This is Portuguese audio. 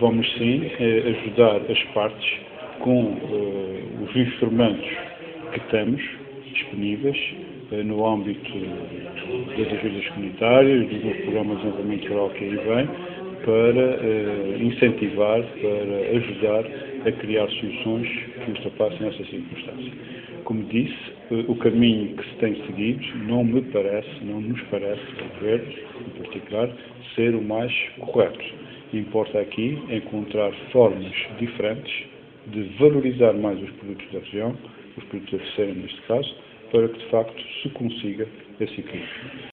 vamos sim ajudar as partes com os instrumentos que temos disponíveis no âmbito das ajudas comunitárias, dos meus programas de desenvolvimento rural que aí vem, para incentivar, para ajudar a criar soluções que ultrapassem essa circunstância. Como disse, o caminho que se tem seguido não nos parece, ao governo em particular, ser o mais correto. Importa aqui encontrar formas diferentes de valorizar mais os produtos da região, os produtos da terceira neste caso, para que de facto se consiga esse equilíbrio.